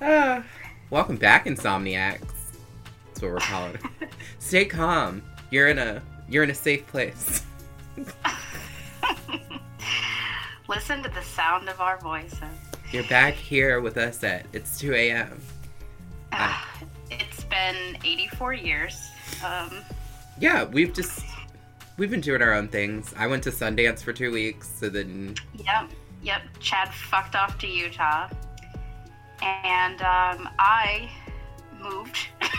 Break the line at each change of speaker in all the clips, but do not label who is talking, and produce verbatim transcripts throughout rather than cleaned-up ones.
Ah, welcome back, Insomniacs. That's what we're calling it. Stay calm. You're in a you're in a safe place.
Listen to the sound of our voices.
You're back here with us at it's two a.m.
Uh, it's been eighty-four years. Um,
yeah, we've just we've been doing our own things. I went to Sundance for two weeks, so then.
Yep, yep. Chad fucked off to Utah, and um, I moved.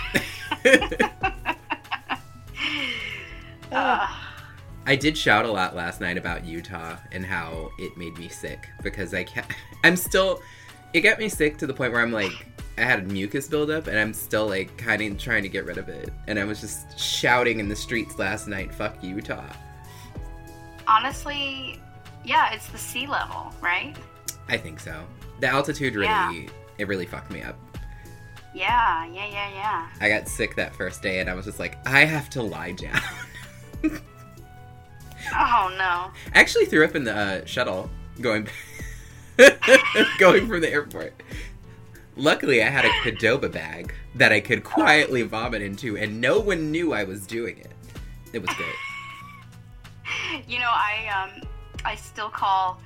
uh,
I did shout a lot last night about Utah and how it made me sick because I can't. I'm still. It got me sick to the point where I'm like, I had mucus buildup and I'm still like kind of trying to get rid of it. And I was just shouting in the streets last night, "Fuck Utah."
Honestly, yeah, it's the sea level, right?
I think so. The altitude really,
Yeah.
it really fucked me up.
Yeah, yeah, yeah, yeah.
I got sick that first day and I was just like, I have to lie down.
Oh no.
I actually threw up in the uh, shuttle going going from the airport. Luckily, I had a Qdoba bag that I could quietly vomit into, and no one knew I was doing it. It was great.
You know, I um, I still call,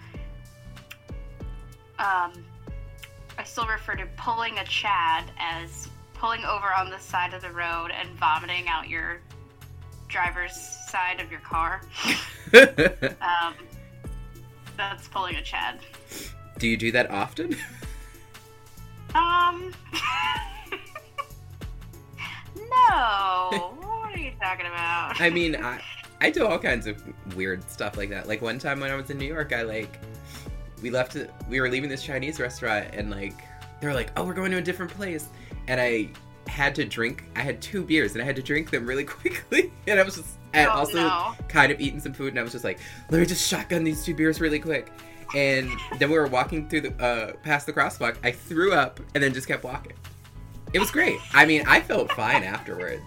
um, I still refer to pulling a Chad as pulling over on the side of the road and vomiting out your driver's side of your car. um, that's pulling a Chad.
Do you do that often?
Um, no. What are you talking about?
I mean, I I do all kinds of weird stuff like that. Like one time when I was in New York, I like we left. We were leaving this Chinese restaurant, and like they were like, "Oh, we're going to a different place," and I had to drink. I had two beers, and I had to drink them really quickly, and I was just I had
Oh,
also
no.
kind of eaten some food, and I was just like, "Let me just shotgun these two beers really quick." And then we were walking through the uh, past the crosswalk. I threw up and then just kept walking. It was great. I mean, I felt fine afterwards.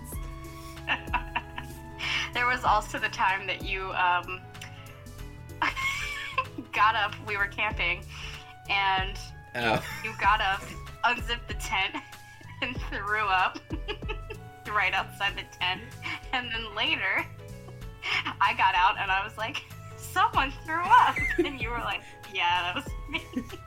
There was also the time that you um, got up. We were camping, and
Oh.
you got up, unzipped the tent, and threw up right outside the tent. And then later, I got out and I was like, "Someone threw up," and you were like, "Yeah, that was me."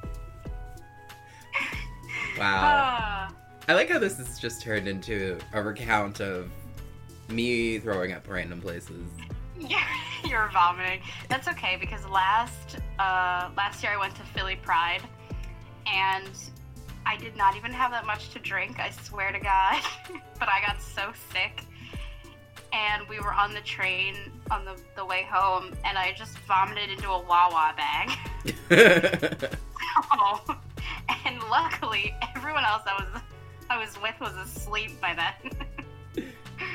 Wow.
Uh,
I like how this has just turned into a recount of me throwing up random places.
you're, you're vomiting. That's okay because last uh, last year I went to Philly Pride, and I did not even have that much to drink. I swear to God, but I got so sick. And we were on the train on the, the way home, and I just vomited into a Wawa bag. Oh, and luckily, everyone else I was I was with was asleep by then.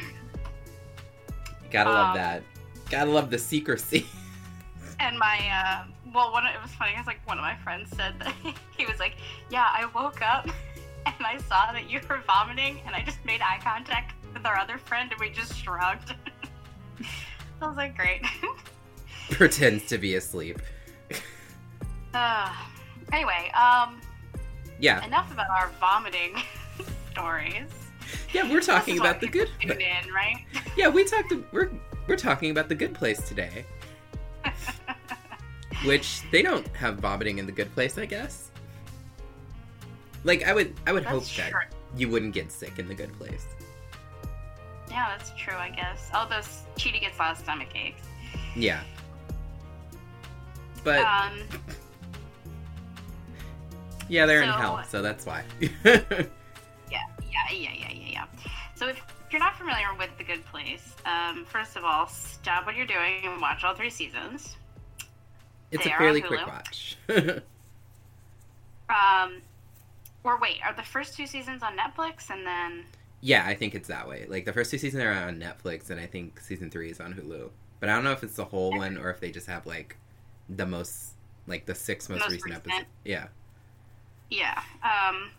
Gotta love
Um,
that. Gotta love the secrecy.
And my, uh, well, one, it was funny, because, like, one of my friends said that he was like, "Yeah, I woke up, and I saw that you were vomiting, and I just made eye contact with our other friend, and we just shrugged." I was like, great.
Pretends to be asleep.
Uh, anyway, um,
Yeah.
enough about our vomiting stories.
Yeah, we're talking
This is
about
what
the
people
good.
tune in, right?
Yeah, we talked. We're we're talking about the Good Place today, which they don't have vomiting in the Good Place, I guess. Like I would, I would
That's
hope
true.
that you wouldn't get sick in the Good Place.
Yeah, that's true, I guess. Although Cheetah gets a lot of stomach aches.
Yeah. But
Um,
yeah, they're in
so-
hell, so that's why.
yeah, yeah, yeah, yeah, yeah, yeah. So if you're not familiar with The Good Place, um, first of all, stop what you're doing and watch all three seasons.
It's
They
a
are
fairly
on
quick
Hulu.
watch.
Um, or wait, are the first two seasons on Netflix and then...
Yeah, I think it's that way. Like, the first two seasons are on Netflix, and I think season three is on Hulu. But I don't know if it's the whole one, or if they just have, like, the most, like, the six most,
Most
recent
recent.
episodes. Yeah.
Yeah, um...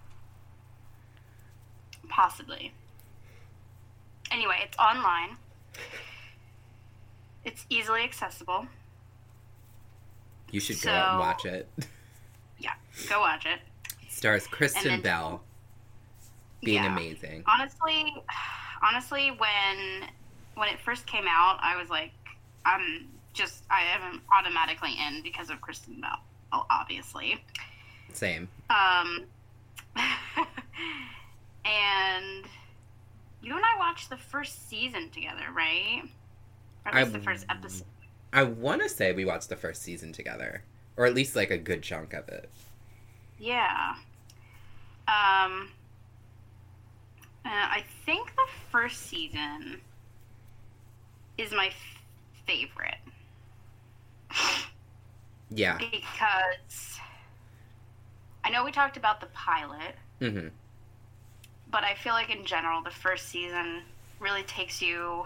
possibly. Anyway, it's online. It's easily accessible.
You should go out and
So-
watch it.
Yeah, go watch it.
Stars Kristen
then,
Bell being
yeah.
amazing.
Honestly, honestly, when when it first came out, I was like, I'm just I am automatically in because of Kristen Bell, obviously.
Same.
Um, and you and I watched the first season together, right? Or at least
I,
the first episode.
I want to say we watched the first season together, or at least like a good chunk of it.
Yeah. Um. Uh, I think the first season is my f- favorite.
Yeah.
Because I know we talked about the pilot,
mm-hmm.
but I feel like in general, the first season really takes you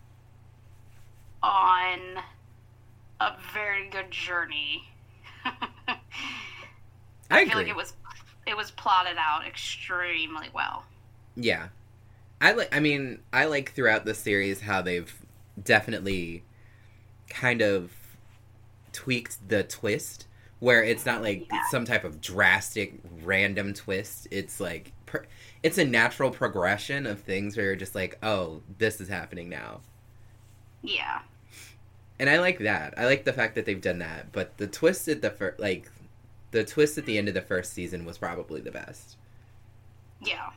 on a very good journey. I,
I
feel
agree.
like it was it was plotted out extremely well.
Yeah. I like I mean, I like throughout the series how they've definitely kind of tweaked the twist where it's not like
Yeah.
some type of drastic random twist. It's like per- it's a natural progression of things where you're just like, "Oh, this is happening now."
Yeah.
And I like that. I like the fact that they've done that, but the twist at the fir- like the twist at the end of the first season was probably the best.
Yeah.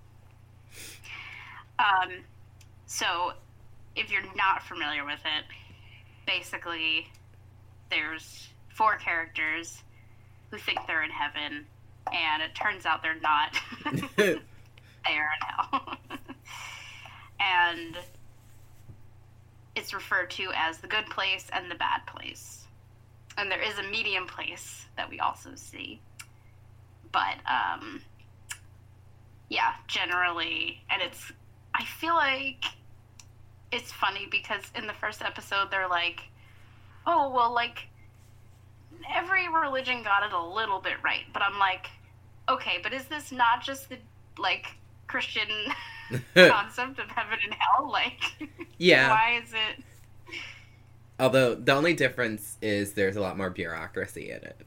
Um, so, if you're not familiar with it, basically, there's four characters who think they're in heaven, and it turns out they're not. They are in hell. And it's referred to as the good place and the bad place. And there is a medium place that we also see. But, um, yeah, generally, and it's, I feel like it's funny because in the first episode they're like, oh, well, like, every religion got it a little bit right. But I'm like, okay, but is this not just the, like, Christian concept of heaven and hell? Like,
yeah.
Why is it?
Although, the only difference is there's a lot more bureaucracy in it.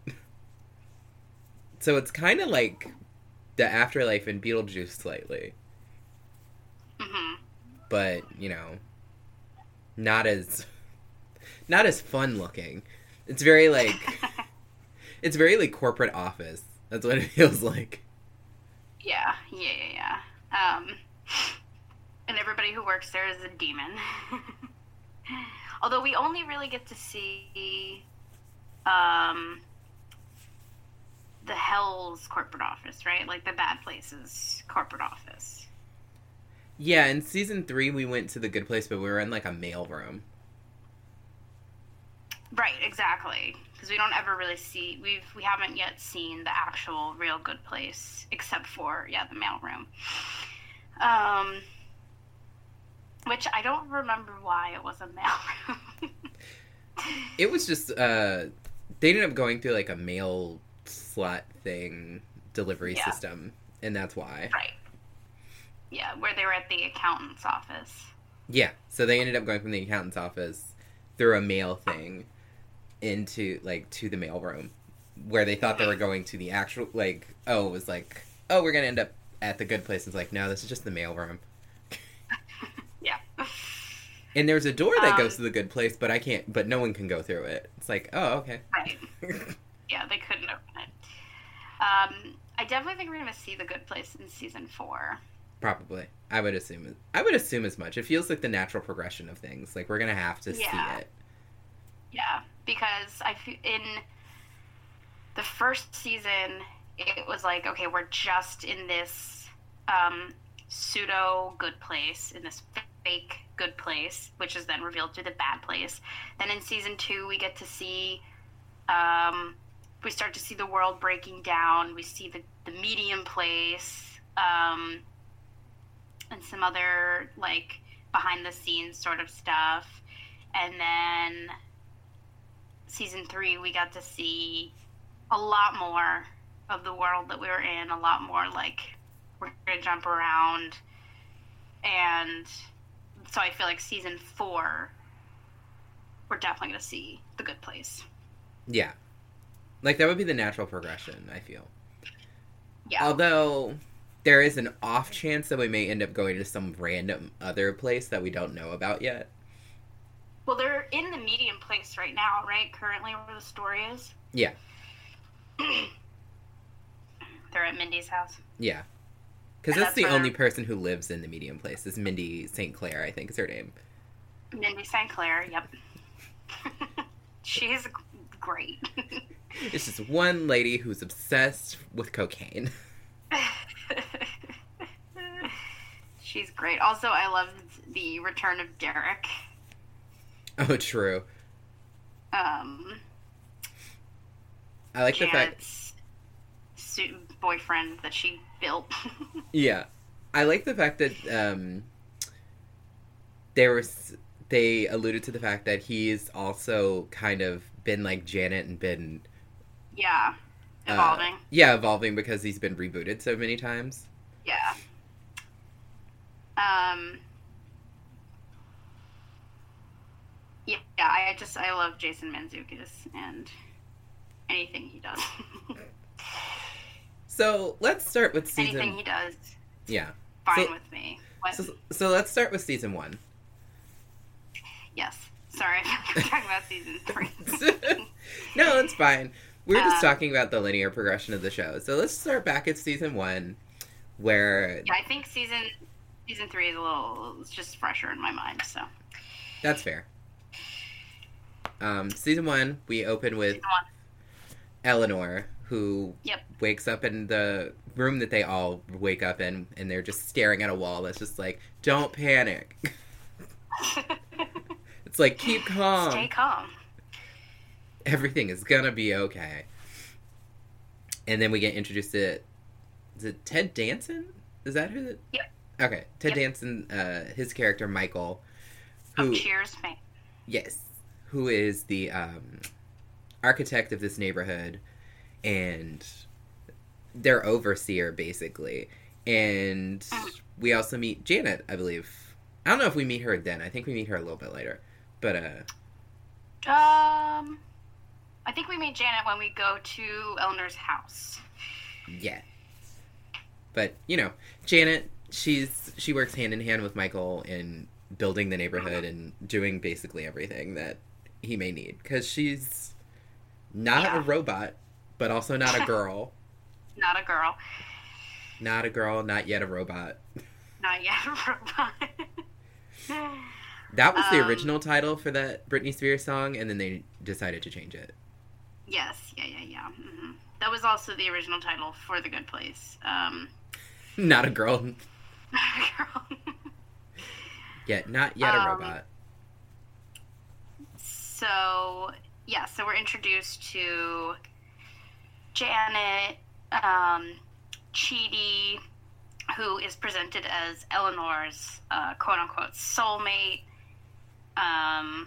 So it's kind of like the afterlife in Beetlejuice slightly.
Mm-hmm.
But, you know, not as not as fun looking. It's very like it's very like corporate office. That's what it feels like.
Yeah, yeah, yeah, yeah. Um, and everybody who works there is a demon. Although we only really get to see um, the Hell's corporate office, right? Like the bad place's corporate office.
Yeah, in season three we went to the good place, but we were in like a mail room.
Right, exactly. Because we don't ever really see we've we haven't yet seen the actual real good place, except for yeah the mail room. Um, which I don't remember why it was a mail room.
It was just uh, they ended up going through like a mail slot thing delivery
yeah.
system, and that's why.
Right. Yeah, where they were at the accountant's office.
Yeah, so they ended up going from the accountant's office through a mail thing into, like, to the mailroom, where they thought they were going to the actual, like, oh, it was like, oh, we're going to end up at the good place. It's like, no, this is just the mailroom.
Yeah.
And there's a door that
um,
goes to the good place, but I can't, but no one can go through it. It's like, oh, okay.
Right. Yeah, they couldn't open it. Um, I definitely think we're going to see the good place in season four.
Probably. I would assume I would assume as much. It feels like the natural progression of things. Like, we're going to have to
yeah.
see it.
Yeah, because I feel in the first season, it was like, okay, we're just in this um, pseudo good place, in this fake good place, which is then revealed to the bad place. Then in season two, we get to see, um, we start to see the world breaking down. We see the, the medium place, um, and some other, like, behind-the-scenes sort of stuff. And then season three, we got to see a lot more of the world that we were in, a lot more, like, we're going to jump around. And so I feel like season four, we're definitely going to see the good place.
Yeah. Like, that would be the natural progression, I feel.
Yeah.
Although there is an off chance that we may end up going to some random other place that we don't know about yet.
Well, they're in the medium place right now, right? Currently where the story is.
Yeah.
They're at Mindy's house.
Yeah. Because
And
that's,
that's
the
where-
only person who lives in the medium place. Is Mindy Saint Clair, I think is her name.
Mindy Saint Clair, yep. She's great.
It's just one lady who's obsessed with cocaine.
She's great. Also, I loved the return of Derek.
Oh, true.
Um,
I like the fact...
Janet's su- boyfriend that she built.
Yeah. I like the fact that um, there was... They alluded to the fact that he's also kind of been like Janet and been...
Yeah.
uh,
Evolving.
yeah, evolving because he's been rebooted so many times.
Yeah. Um... Yeah, I just, I love Jason Mantzoukas and anything he does.
So, let's start with season...
Anything he does,
Yeah.
fine
So-
with me. What?
So, so let's start with season one.
Yes. Sorry, I'm talking about season three.
No, it's fine. We were just
Um,
talking about the linear progression of the show. So let's start back at season one, where...
Yeah, I think season season three is a little, it's just fresher in my mind, so.
That's fair. Um, season one, we open with
Season one.
Eleanor, who
Yep.
wakes up in the room that they all wake up in, and they're just staring at a wall that's just like, don't panic. It's like, keep calm.
Stay calm.
Everything is gonna be okay. And then we get introduced to, is it Ted Danson? Is that who? The...
Yep.
Okay, Ted
Yep.
Danson, uh, his character Michael,
Oh,
who
cheers, mate.
yes, who is the um, architect of this neighborhood, and their overseer basically. And
Mm.
we also meet Janet, I believe. I don't know if we meet her then. I think we meet her a little bit later, but uh.
Um, I think we meet Janet when we go to Eleanor's house.
Yeah. But, you know, Janet, she's she works hand in hand with Michael in building the neighborhood and doing basically everything that he may need. Because she's not
Yeah.
a robot, but also not a girl.
Not a girl.
Not a girl, not yet a robot.
Not yet a robot.
That was the
Um,
original title for that Britney Spears song, and then they decided to change it.
Yes, yeah, yeah, yeah. hmm That was also the original title for The Good Place. Um,
Not a girl,
girl.
yet not yet a
Um,
robot.
So, yeah, so we're introduced to Janet, um, Chidi, who is presented as Eleanor's uh, quote-unquote soulmate, um,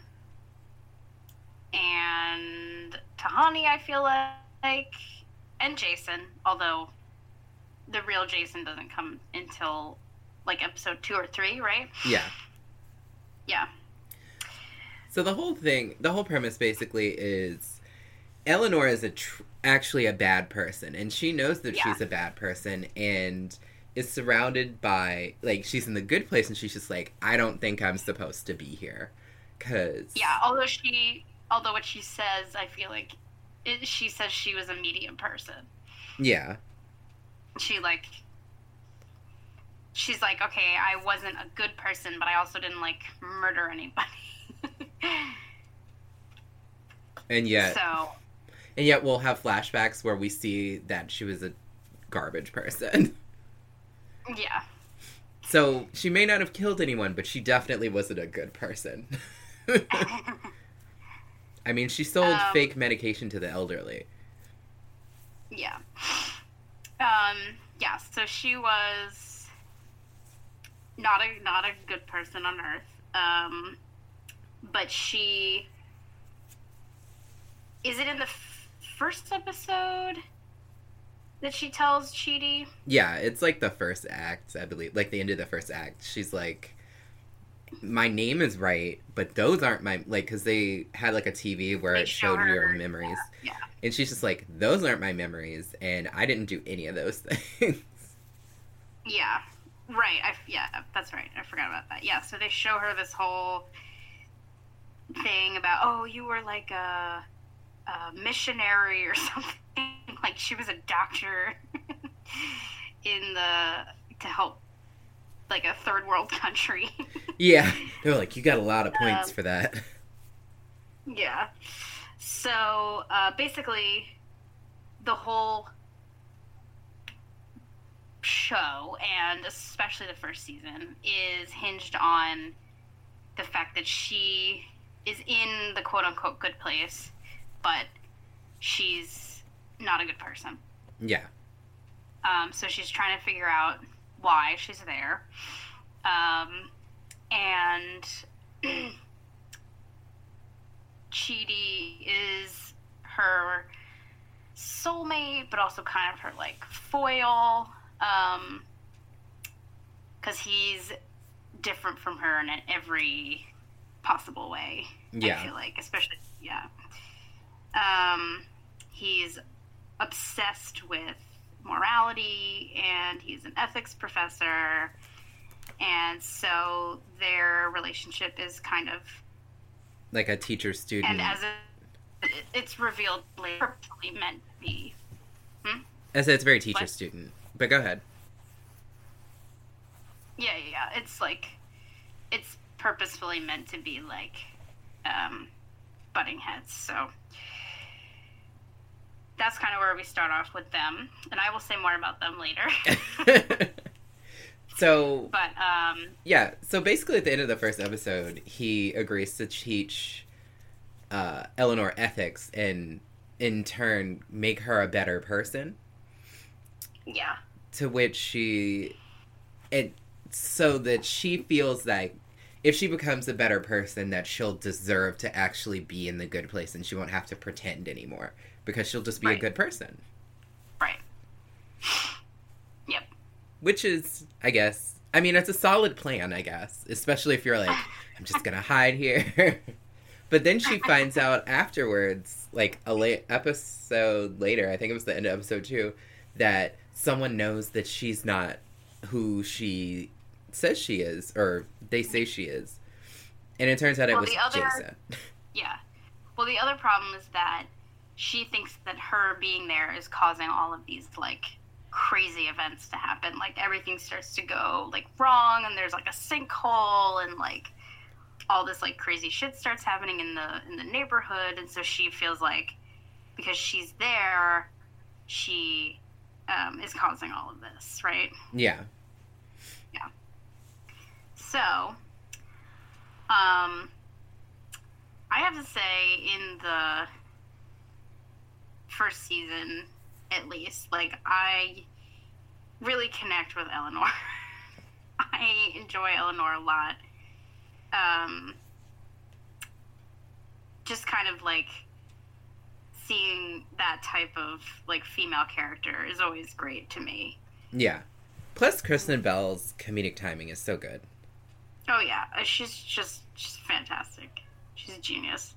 and Tahani, I feel like, and Jason, although the real Jason doesn't come until, like, episode two or three, right?
Yeah.
Yeah.
So the whole thing, the whole premise basically is Eleanor is a tr- actually a bad person, and she knows that
Yeah.
she's a bad person, and is surrounded by, like, she's in the good place, and she's just like, I don't think I'm supposed to be here, because...
Yeah, although she, although what she says, I feel like, it, she says she was a medium person.
Yeah.
She, like, she's like, okay, I wasn't a good person, but I also didn't, like, murder anybody.
And yet,
So,
and yet we'll have flashbacks where we see that she was a garbage person.
yeah.
So she may not have killed anyone, but she definitely wasn't a good person. I mean, she sold
Um,
fake medication to the elderly.
Yeah. Um, yeah, so she was not a not a good person on Earth. Um, but she is it in the f- first episode that she tells Chidi?
Yeah, it's like the first act, I believe. Like the end of the first act. She's like, my name is right, but those aren't my, like, because they had like a T V where
They
it
show
showed your
her-
memories.
Yeah.
And she's just like, those aren't my memories, and I didn't do any of those things.
Yeah. Right. I, yeah, that's right. I forgot about that. Yeah, so they show her this whole thing about, oh, you were like a, a missionary or something. Like she was a doctor in the, to help like a third world country.
Yeah. They were like, you got a lot of points
Um,
for that.
Yeah. So uh, basically, the whole show, and especially the first season, is hinged on the fact that she is in the quote unquote good place, but she's not a good person.
Yeah.
Um, so she's trying to figure out why she's there. Um, and Chidi is her soulmate, but also kind of her like foil, um, because he's different from her in every possible way.
Yeah.
I feel like, especially yeah. Um, he's obsessed with morality, and he's an ethics professor, and so their relationship is kind of,
Like a teacher student.
and as it, it's revealed later, purposely meant to be. Hmm?
I said it's very teacher
What?
student. But go ahead.
Yeah, yeah, yeah. It's like, it's purposefully meant to be like, um, butting heads. So that's kind of where we start off with them, and I will say more about them later.
So,
But um,
yeah. So basically at the end of the first episode, he agrees to teach uh, Eleanor ethics and in turn make her a better person.
yeah,
To which she... it so that she feels like if she becomes a better person, that she'll deserve to actually be in the good place and she won't have to pretend anymore because she'll just be a
Right.
good person.
right. Yep.
Which is, I guess, I mean, it's a solid plan, I guess. Especially if you're like, I'm just gonna hide here. But then she finds out afterwards, like a late episode later, I think it was the end of episode two, that someone knows that she's not who she says she is, or they say she is. And it turns out it
Well,
was
the other-
Jason.
Yeah. Well, the other problem is that she thinks that her being there is causing all of these, like, crazy events to happen. Like, everything starts to go, like, wrong, and there's, like, a sinkhole, and, like, all this, like, crazy shit starts happening in the in the neighborhood, and so she feels like because she's there, she um, is causing all of this, right?
Yeah.
So, um, I have to say, in the first season, at least, like, I really connect with Eleanor. I enjoy Eleanor a lot. Um, just kind of, like, seeing that type of, like, female character is always great to me.
Yeah. Plus, Kristen Bell's comedic timing is so good.
Oh yeah, uh, she's just she's fantastic. She's a genius.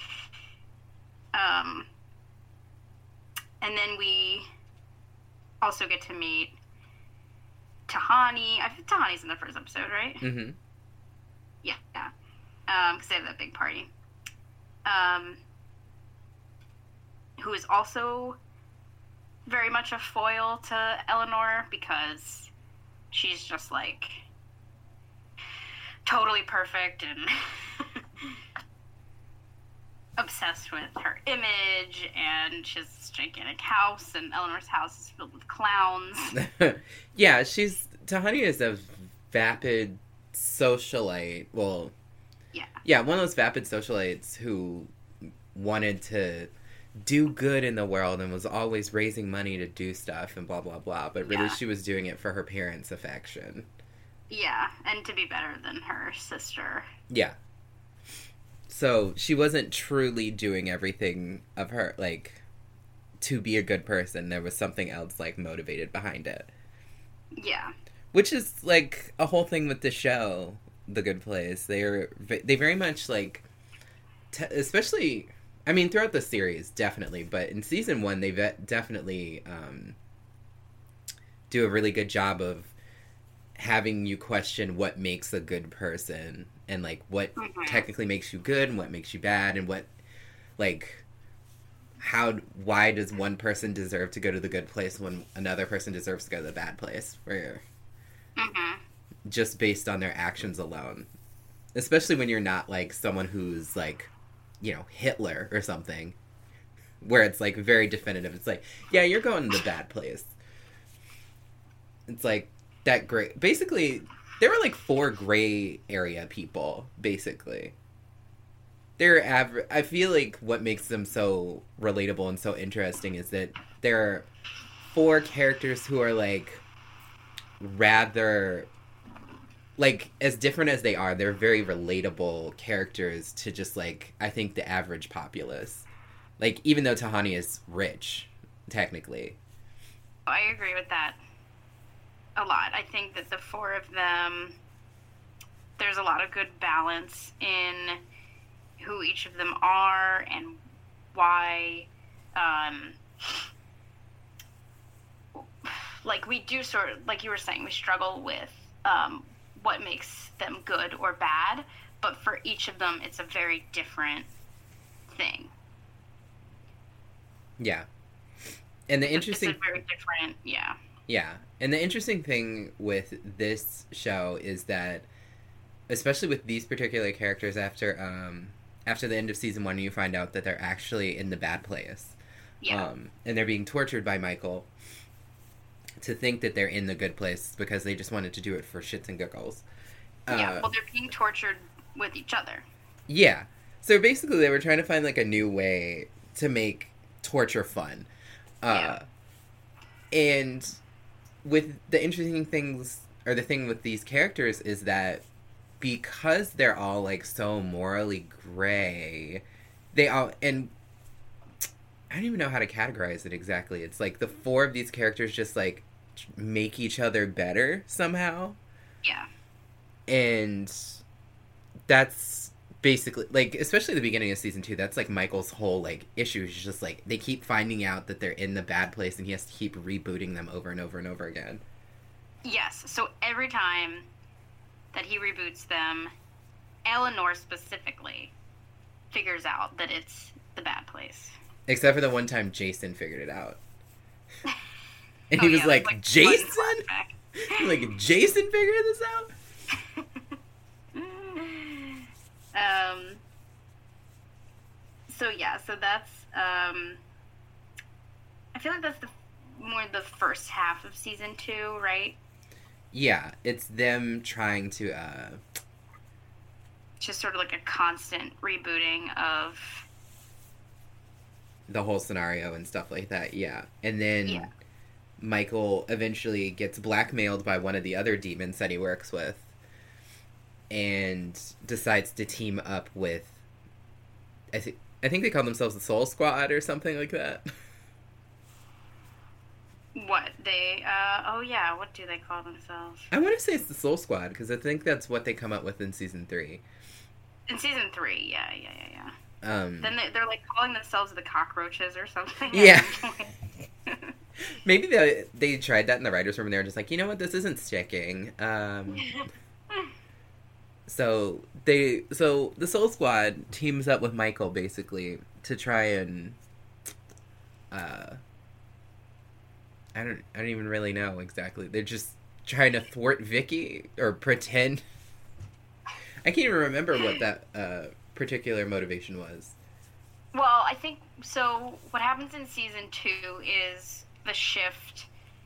Um, and then we also get to meet Tahani. I think Tahani's in the first episode, right?
Mm-hmm.
Yeah, yeah. Um, because they have that big party. Um, who is also very much a foil to Eleanor because she's just like totally perfect and obsessed with her image, and she has this gigantic house, and Eleanor's house is filled with clowns.
Yeah, she's... Tahani is a vapid socialite. Well,
Yeah.
yeah, one of those vapid socialites who wanted to do good in the world and was always raising money to do stuff and blah, blah, blah. But really,
Yeah.
she was doing it for her parents' affection.
Yeah, and to be better than her sister.
Yeah. So she wasn't truly doing everything of her, like, to be a good person. There was something else, like, motivated behind it.
Yeah.
Which is, like, a whole thing with the show The Good Place. They're they very much like, te- especially. I mean, throughout the series, definitely, but in season one, they ve- definitely um, do a really good job of having you question what makes a good person and like what
Mm-hmm.
technically makes you good and what makes you bad and what like how why does one person deserve to go to the good place when another person deserves to go to the bad place, where
Mm-hmm.
just based on their actions alone, especially when you're not like someone who's like, you know, Hitler or something, where it's like very definitive. It's like, yeah, you're going to the bad place. It's like that great. Basically, there were like four gray area people. Basically, they're aver- I feel like what makes them so relatable and so interesting is that there are four characters who are like rather like as different as they are, they're very relatable characters to just like I think the average populace. Like even though Tahani is rich, technically.
I agree with that a lot. I think that the four of them, there's a lot of good balance in who each of them are and why. Um, like we do sort of, like you were saying, we struggle with um, what makes them good or bad, but for each of them, it's a very different thing.
Yeah. And the interesting
It's a very different, yeah.
Yeah. And the interesting thing with this show is that especially with these particular characters after um after the end of season one you find out that they're actually in the bad place.
Yeah.
Um and they're being tortured by Michael to think that they're in the good place because they just wanted to do it for shits and giggles.
Yeah,
Uh,
well, they're being tortured with each other.
Yeah. So basically they were trying to find like a new way to make torture fun. Uh
Yeah.
And with the interesting things or the thing with these characters is that because they're all like so morally gray, they all and I don't even know how to categorize it exactly. It's like the four of these characters just like make each other better somehow.
Yeah.
And that's basically like especially the beginning of season two, that's like Michael's whole like issue is just like they keep finding out that they're in the bad place and he has to keep rebooting them over and over and over again.
Yes. So every time that he reboots them, Eleanor specifically figures out that it's the bad place.
Except for the one time Jason figured it out. And
Oh,
he was
yeah,
like,
like
Jason?
one flashback.
Like, Jason figured this out?
um. So yeah, so that's um. I feel like that's the more the first half of season two, right?
Yeah, it's them trying to, uh...
Just sort of like a constant rebooting of
the whole scenario and stuff like that, yeah. And then
Yeah.
Michael eventually gets blackmailed by one of the other demons that he works with and decides to team up with I think I think they call themselves the Soul Squad or something like that.
what they. Uh, oh yeah, what do they call themselves?
I want to say it's the Soul Squad because I think that's what they come up with in season three.
In season three, yeah, yeah, yeah, yeah.
Um,
Then they, they're like calling themselves the cockroaches or something.
Yeah. Maybe they they tried that in the writers' room and they were just like, you know what, this isn't sticking. Um, so they so the Soul Squad teams up with Michael basically to try and uh, I don't I don't even really know exactly. They're just trying to thwart Vicky or pretend. I can't even remember what that uh, particular motivation was.
Well, I think so. What happens in season two is the shift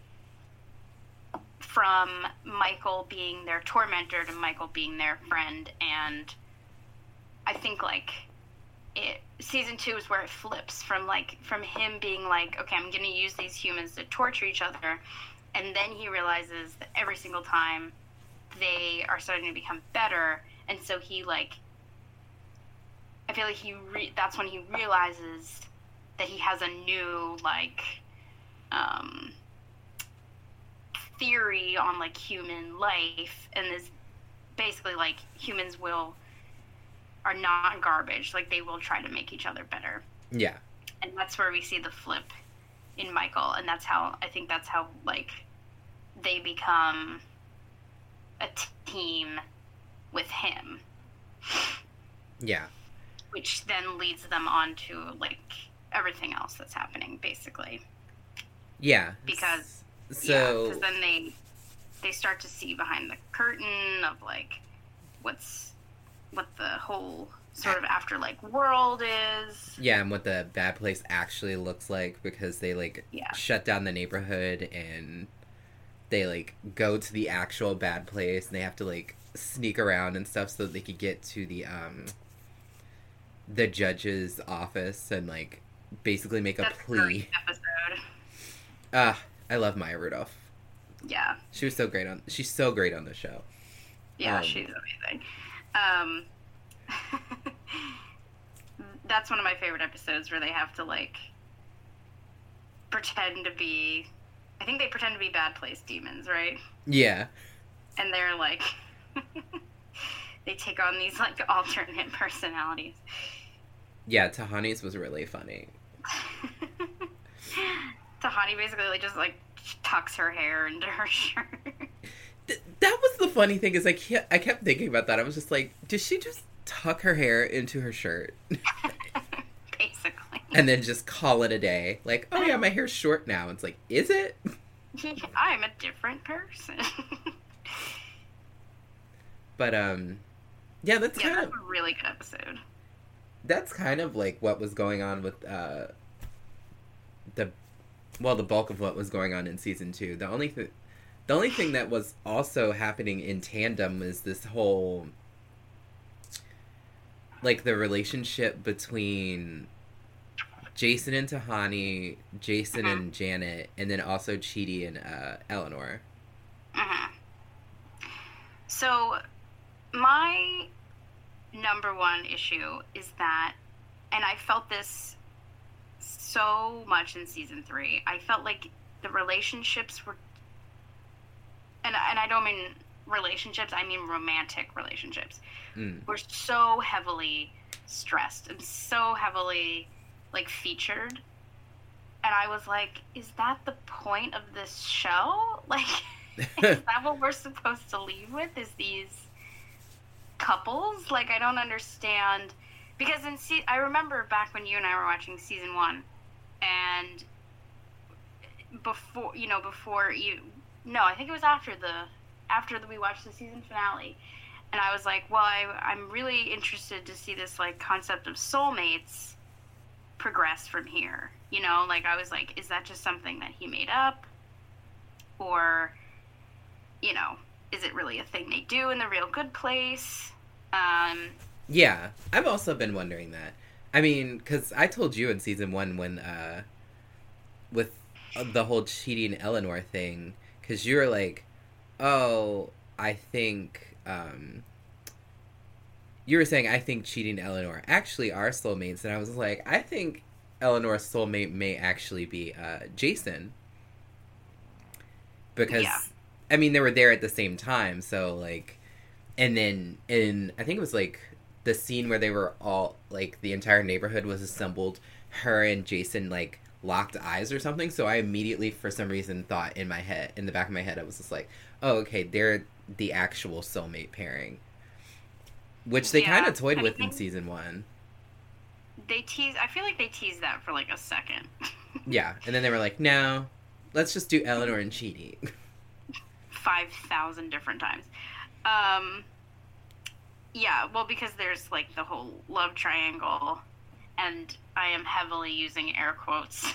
from Michael being their tormentor to Michael being their friend, and I think like it. Season two is where it flips from like from him being like, okay, I'm going to use these humans to torture each other, and then he realizes that every single time they are starting to become better, and so he like. I feel like he re- that's when he realizes that he has a new like um, theory on like human life, and is basically, like, humans will, are not garbage. Like, they will try to make each other better.
Yeah.
And that's where we see the flip in Michael. And that's how, I think that's how, like, they become a team with him.
Yeah.
Which then leads them on to, like, everything else that's happening, basically.
Yeah.
Because,
so...
yeah, because then they, they start to see behind the curtain of, like, what's, what the whole sort of afterlife world is.
Yeah, and what the bad place actually looks like, because they, like,
yeah.
shut down the neighborhood, and they, like, go to the actual bad place, and they have to, like, sneak around and stuff so that they could get to the, um, the judge's office and, like, basically make a
That's
plea.
A great episode.
Ah, I love Maya Rudolph.
Yeah.
She was so great on, she's so great on the show.
Yeah,
um,
she's amazing. Um, that's one of my favorite episodes where they have to, like, pretend to be, I think they pretend to be bad place demons, right?
Yeah.
And they're, like, they take on these, like, alternate personalities.
Yeah, Tahani's was really funny.
Tahani basically, like, just, like, tucks her hair into her shirt.
Th- that was the funny thing, is I, ke- I kept thinking about that. I was just like, did she just tuck her hair into her shirt?
Basically.
And then just call it a day. Like, oh yeah, my hair's short now. It's like, is it?
I'm a different person.
But, um, yeah, that's
yeah,
kind
that's
of...
a really good episode.
That's kind of, like, what was going on with, uh, the... Well, the bulk of what was going on in season two. The only thing... The only thing that was also happening in tandem was this whole, like, the relationship between Jason and Tahani, Jason
mm-hmm.
and Janet, and then also Chidi and uh, Eleanor.
Mm-hmm. So, my number one issue is that, and I felt this so much in season three, I felt like the relationships were, and and I don't mean relationships, I mean romantic relationships,
mm.
were so heavily stressed and so heavily, like, featured. And I was like, is that the point of this show? Like, is that what we're supposed to leave with, is these couples? Like, I don't understand. Because in se- I remember back when you and I were watching season one, and before, you know, before you... No, I think it was after the after the, we watched the season finale, and I was like, well, I, I'm really interested to see this, like, concept of soulmates progress from here. You know, like, I was like, is that just something that he made up, or, you know, is it really a thing they do in the Real Good Place? Um,
yeah, I've also been wondering that. I mean, because I told you in season one when uh, with the whole Chidi and Eleanor thing. Because you were like, oh, I think, um, you were saying, I think Chidi and Eleanor actually are soulmates. And I was like, I think Eleanor's soulmate may actually be uh, Jason. Because,
yeah.
I mean, they were there at the same time. So, like, and then in, I think it was like the scene where they were all, like, the entire neighborhood was assembled, her and Jason, like, locked eyes or something, so I immediately, for some reason, thought in my head, in the back of my head, I was just like, oh, okay, they're the actual soulmate pairing. Which they
yeah,
kind of toyed
I
with
mean,
in season one.
They tease, I feel like they teased that for, like, a second.
Yeah, and then they were like, no, let's just do Eleanor and Chidi.
five thousand different times. Um, yeah, well, because there's, like, the whole love triangle, and I am heavily using air quotes,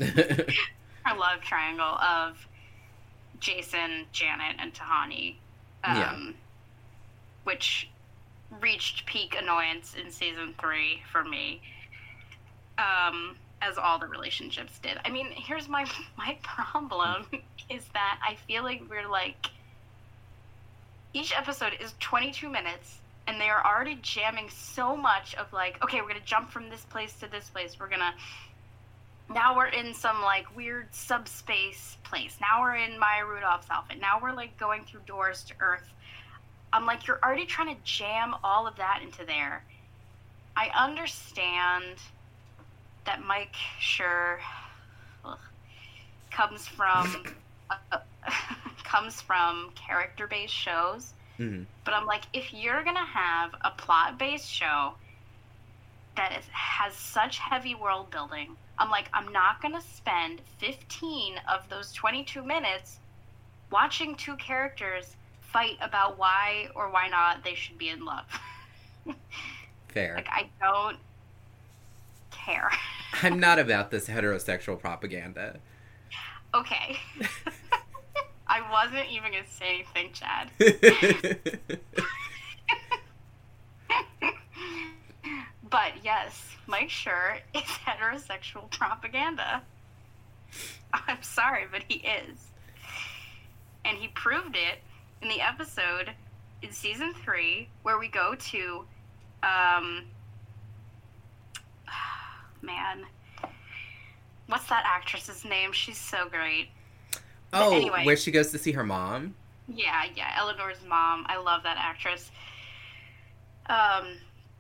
our love triangle of Jason, Janet, and Tahani, um,
yeah.
which reached peak annoyance in season three for me, um, as all the relationships did. I mean, here's my my problem, is that I feel like we're, like, each episode is twenty-two minutes, and they are already jamming so much of, like, okay, we're gonna jump from this place to this place, we're gonna, now we're in some, like, weird subspace place, now we're in Maya Rudolph's outfit, now we're, like, going through doors to Earth. I'm like, you're already trying to jam all of that into there. I understand that Mike Schur ugh, comes from uh, comes from character-based shows,
mm-hmm.
but I'm like, if you're gonna have a plot-based show that is, has such heavy world building, I'm like, I'm not gonna spend fifteen of those twenty-two minutes watching two characters fight about why or why not they should be in love.
Fair.
Like, I don't care.
I'm not about this heterosexual propaganda.
Okay. I wasn't even going to say anything, Chad. But yes, Mike Schur is heterosexual propaganda. I'm sorry, but he is. And he proved it in the episode in season three where we go to, um, man, what's that actress's name? She's so great.
Oh,
anyway,
where she goes to see her mom?
Yeah, yeah, Eleanor's mom. I love that actress. Um,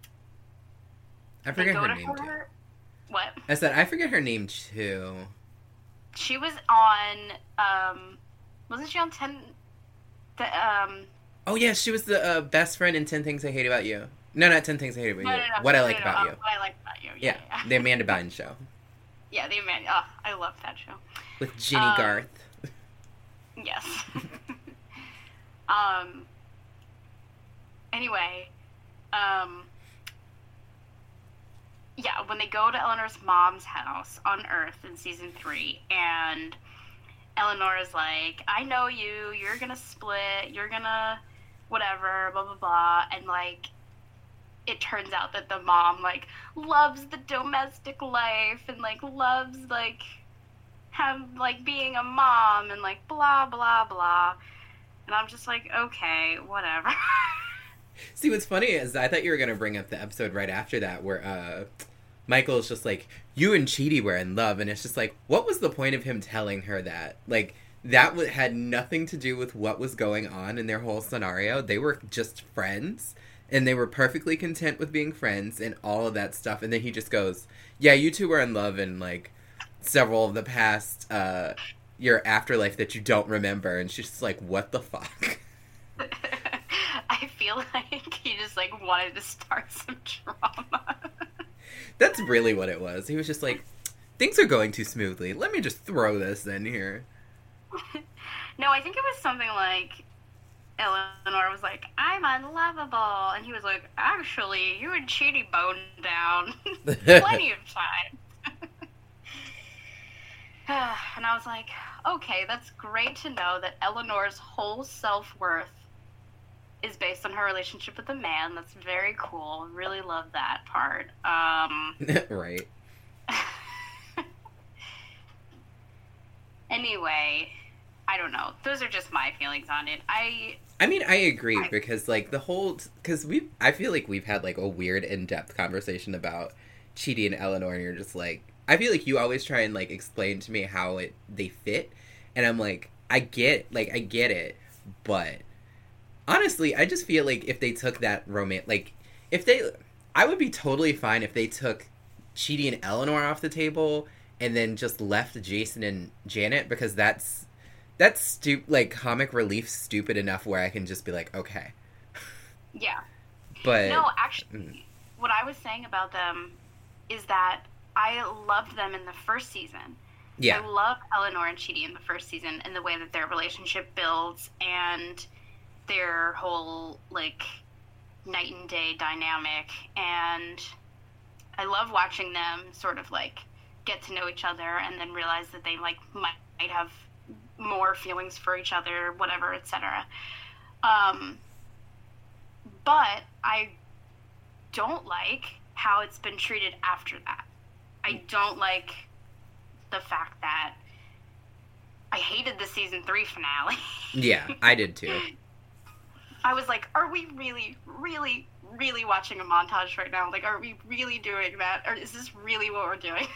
I forget her
to
name
her,
too.
What?
I said I forget her name too.
She was on. Um, wasn't she on ten? The um.
Oh yeah, she was the uh, best friend in Ten Things I Hate About You. No, not Ten Things I Hate About
No,
You.
no, no,
What
no,
I
no,
Like
no,
About
um,
You.
What I Like About You. Yeah,
Yeah,
yeah.
the Amanda Bynes show
Yeah, the Amanda. Oh, I love that show.
with Ginny
Um,
Garth.
Yes. um. Anyway, um. Yeah, when they go to Eleanor's mom's house on Earth in season three, and Eleanor is like, I know you, you're gonna split, you're gonna whatever, blah, blah, blah, and, like, it turns out that the mom, like, loves the domestic life, and, like, loves, like, have, like, being a mom, and, like, blah, blah, blah, and I'm just like, okay, whatever.
See, what's funny is I thought you were going to bring up the episode right after that where uh, Michael's just like, you and Chidi were in love. And it's just like, what was the point of him telling her that? Like, that w- had nothing to do with what was going on in their whole scenario. They were just friends. And they were perfectly content with being friends and all of that stuff. And then he just goes, yeah, you two were in love in, like, several of the past, uh, your afterlife that you don't remember. And she's just like, what the fuck?
I feel like he just, like, wanted to start some drama.
That's really what it was. He was just like, things are going too smoothly. Let me just throw this in here.
No, I think it was something like Eleanor was like, I'm unlovable. And he was like, actually, you and Chidi boned down plenty of time. And I was like, okay, that's great to know that Eleanor's whole self-worth is based on her relationship with a man. That's very cool. Really love that part. Um,
right.
Anyway, I don't know. Those are just my feelings on it. I
I mean, I agree
I,
because like the whole because we I feel like we've had like a weird in-depth conversation about Chidi and Eleanor, and you're just like, I feel like you always try and like explain to me how it they fit, and I'm like, I get like I get it, but honestly, I just feel like if they took that romance, like, if they, I would be totally fine if they took Chidi and Eleanor off the table and then just left Jason and Janet, because that's, that's stu- like, comic relief stupid enough where I can just be like, okay.
Yeah.
But...
No, actually,
mm.
what I was saying about them is that I loved them in the first season.
Yeah.
I love Eleanor and Chidi in the first season and the way that their relationship builds and their whole, like, night and day dynamic, and I love watching them sort of, like, get to know each other and then realize that they, like, might have more feelings for each other, whatever, et cetera. Um, but I don't like how it's been treated after that. I don't like the fact that I hated the season three finale.
Yeah, I did too.
I was like, are we really, really, really watching a montage right now? Like, are we really doing that? Or is this really what we're doing?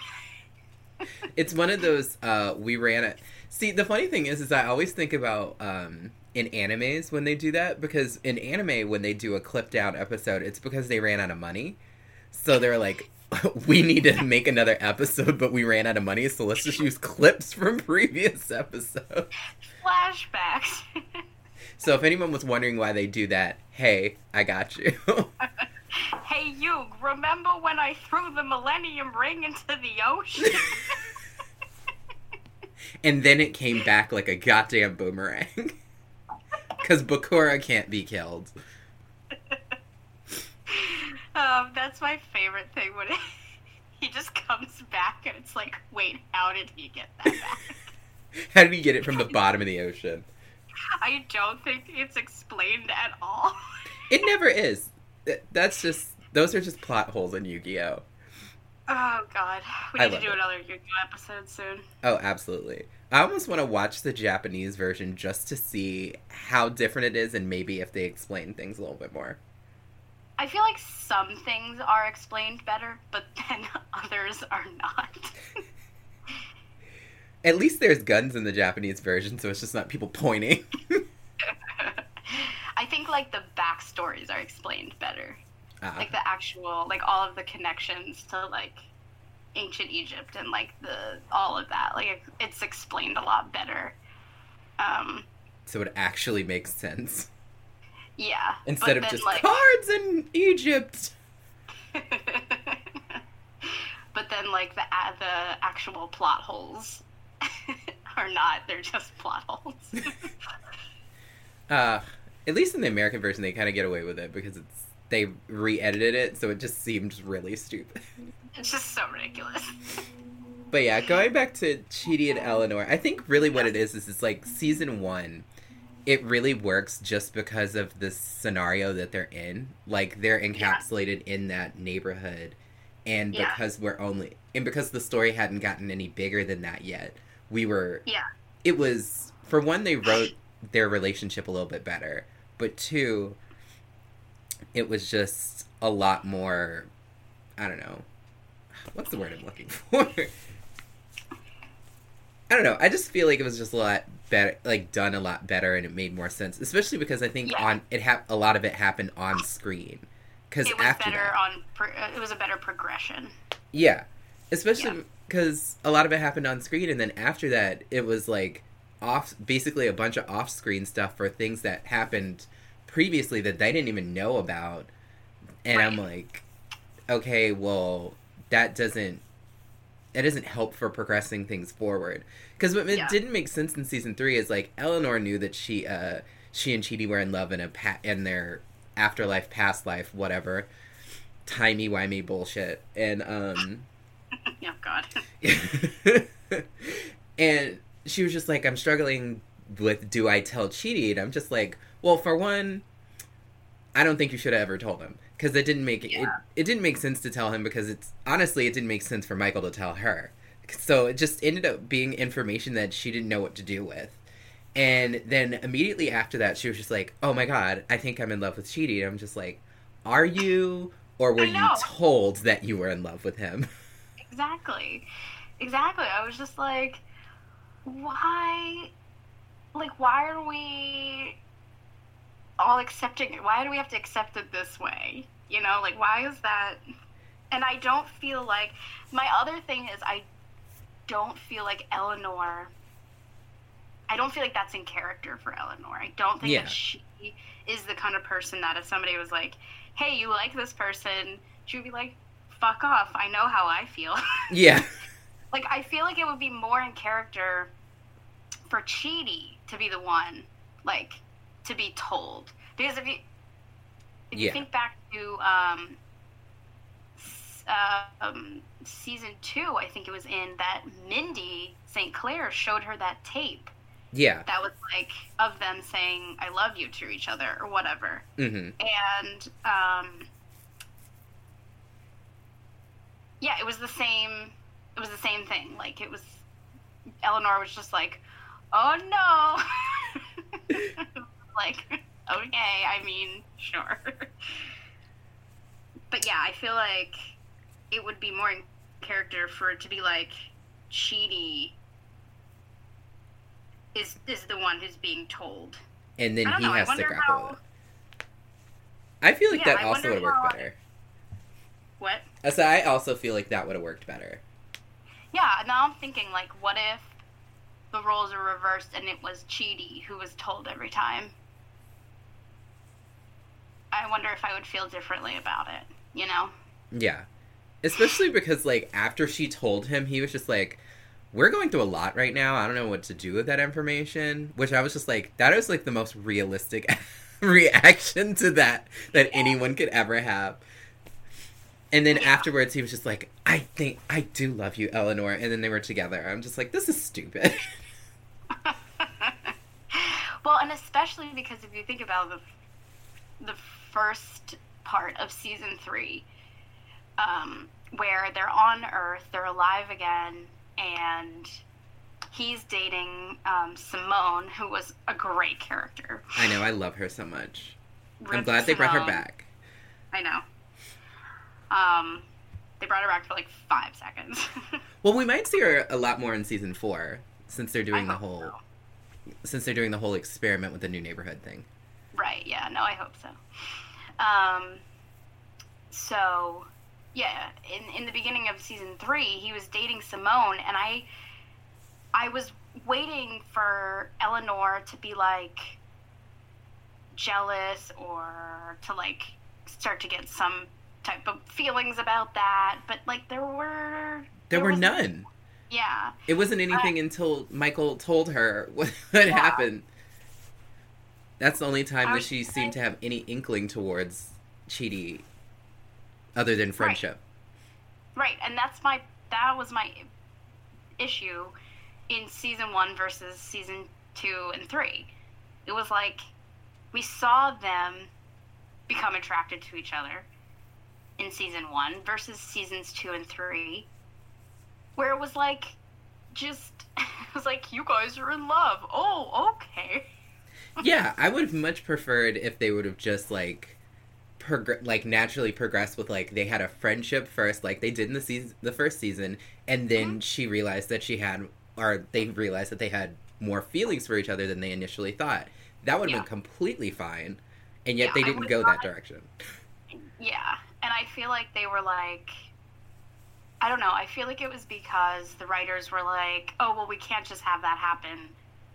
It's one of those, uh, we ran it. See, the funny thing is, is I always think about, um, in animes when they do that, because in anime when they do a clip down episode, it's because they ran out of money. So they're like, we need to make another episode, but we ran out of money, so let's just use clips from previous episodes.
Flashbacks.
So if anyone was wondering why they do that, hey, I got you.
Hey, you, remember when I threw the Millennium Ring into the ocean?
And then it came back like a goddamn boomerang. Because Bakura can't be killed.
Um, that's my favorite thing when it, he just comes back and it's like, wait, how did he get that back?
How did he get it from the bottom of the ocean?
I don't think it's explained at all.
It never is. That's just, those are just plot holes in Yu-Gi-Oh!
Oh, God. We
I
need to
love
do
it.
another Yu-Gi-Oh! Episode soon.
Oh, absolutely. I almost want to watch the Japanese version just to see how different it is and maybe if they explain things a little bit more.
I feel like some things are explained better, but then others are not.
At least there's guns in the Japanese version, so it's just not people pointing.
I think, like, the backstories are explained better.
Ah.
Like, the actual, like, all of the connections to, like, ancient Egypt and, like, the all of that. Like, it, it's explained a lot better. Um,
So it actually makes sense.
yeah.
Instead of
then,
just
like,
cards in Egypt.
But then, like, the, uh, the actual plot holes are not. They're just plot holes.
Uh, at least in the American version, they kind of get away with it because it's they re-edited it, so it just seemed really stupid.
It's just so ridiculous.
But yeah, going back to Chidi and Eleanor, I think really what it is is it's like season one, it really works just because of the scenario that they're in. Like, they're encapsulated yeah. in that neighborhood, and
yeah.
because we're only and because the story hadn't gotten any bigger than that yet, we were
yeah.
It was, for one, they wrote their relationship a little bit better, but two, it was just a lot more, I don't know, what's the word I'm looking for? I don't know, I just feel like it was just a lot better, like, done a lot better, and it made more sense, especially because I think
yeah.
on it ha- a lot of it happened on screen, because
it was
after
better
that,
on, pro- it was a better progression.
yeah, especially
Yeah.
because a lot of it happened on screen, and then after that, it was, like, off, basically a bunch of off-screen stuff for things that happened previously that they didn't even know about, and right. I'm like, okay, well, that doesn't, it doesn't help for progressing things forward, because what yeah. it didn't make sense in season three is, like, Eleanor knew that she, uh, she and Chidi were in love in a pa- in their afterlife, past life, whatever, timey-wimey bullshit, and, um...
oh, God.
And she was just like, I'm struggling with, do I tell Chidi? And I'm just like, well, for one, I don't think you should have ever told him. Because it didn't make yeah. it, it didn't make sense to tell him, because it's, honestly, it didn't make sense for Michael to tell her. So it just ended up being information that she didn't know what to do with. And then immediately after that, she was just like, oh my God, I think I'm in love with Chidi. And I'm just like, are you, or were you told that you were in love with him?
Exactly. Exactly. I was just like, why, like, why are we all accepting it? Why do we have to accept it this way? You know, like, why is that? And I don't feel like, my other thing is, I don't feel like Eleanor, I don't feel like that's in character for Eleanor. I don't think yeah. that she is the kind of person that if somebody was like, hey, you like this person, she would be like, fuck off, I know how I feel.
Yeah.
Like, I feel like it would be more in character for Chidi to be the one, like, to be told. Because if you if you
yeah.
think back to um, uh, um, season two, I think it was in, that Mindy Saint Clair showed her that tape.
Yeah.
That was, like, of them saying, I love you to each other, or whatever.
Mm-hmm.
And, um... yeah, it was the same, it was the same thing. Like, it was, Eleanor was just like, oh no. Like, okay, I mean, sure. But yeah, I feel like it would be more in character for it to be like, Chidi is is the one who's being told.
and then
I don't
he
know. I
has to
wonder
grapple
how.
with it. I feel like
Yeah,
that
I
also
wonder
would have worked
how-
better.
What?
So I also feel like that would have worked better.
Yeah, now I'm thinking, like, what if the roles are reversed and it was Chidi who was told every time? I wonder if I would feel differently about it, you know?
Yeah. Especially because, like, after she told him, he was just like, we're going through a lot right now. I don't know what to do with that information. Which I was just like, that is, like, the most realistic reaction to that that anyone could ever have. And then
Yeah.
afterwards, he was just like, I think, I do love you, Eleanor. And then they were together. I'm just like, this is stupid.
Well, and especially because if you think about the the first part of season three, um, where they're on Earth, they're alive again, and he's dating um, Simone, who was a great character.
I know, I love her so much. I'm
Rip
glad they brought her
Simone.
back.
I know. Um, they brought her back for like five seconds.
Well, we might see her a lot more in season four, since they're doing
I
the
hope
whole,
so.
since they're doing the whole experiment with the new neighborhood thing.
Right, yeah, no, I hope so. Um, so, yeah, in, in the beginning of season three, he was dating Simone, and I, I was waiting for Eleanor to be, like, jealous or to, like, start to get some type of feelings about that, but, like, there were...
There, were
was-
none.
Yeah.
It wasn't anything until Michael told her what had
Yeah.
happened. That's the only time
I
that
was
she
gonna
seemed
say-
to have any inkling towards Chidi, other than friendship.
Right, and that's my that was my issue in season one versus season two and three. It was like we saw them become attracted to each other in season one versus seasons two and three, where it was like just it was like you guys are in love. Oh, okay.
Yeah, I would have much preferred if they would have just like prog- like naturally progressed with like they had a friendship first, like they did in the season, the first season, and then
Mm-hmm.
she realized that she had, or they realized that they had more feelings for each other than they initially thought. That would have
Yeah.
been completely fine, and yet
Yeah,
they
I
didn't
would
go
not-
that direction.
Yeah, and I feel like they were like, I don't know, I feel like it was because the writers were like, oh, well, we can't just have that happen,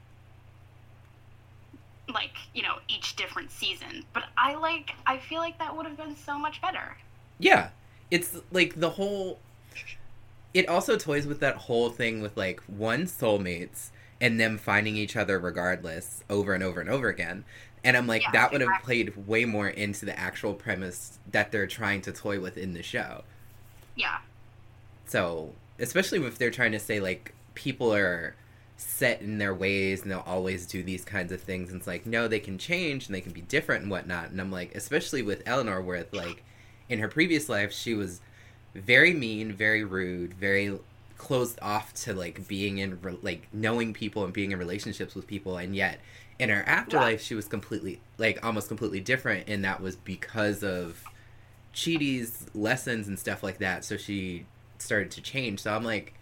like, you know, each different season. But I like, I feel like that would have been so much better.
Yeah, it's like the whole. It also toys with that whole thing with like one soulmates and them finding each other regardless over and over and over again. And I'm like,
Yeah,
that would have
exactly.
played way more into the actual premise that they're trying to toy with in the show.
Yeah,
So, especially if they're trying to say, like, people are set in their ways and they'll always do these kinds of things. And it's like, no, they can change and they can be different and whatnot. And I'm like, especially with Eleanor, where, like, in her previous life, she was very mean, very rude, very closed off to, like, being in, re- like, knowing people and being in relationships with people. And yet, in her afterlife, she was completely, like, almost completely different. And that was because of Chidi's lessons and stuff like that. So she started to change. So I'm like,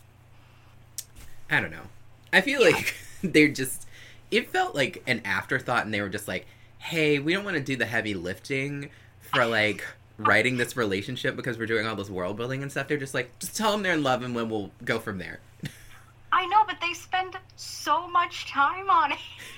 I don't know. I feel
Yeah.
like they're just, it felt like an afterthought, and they were just like, hey, we don't want to do the heavy lifting for like writing this relationship because we're doing all this world building and stuff. They're just like, just tell them they're in love and then we'll go from there.
I know, but they spend so much time on it.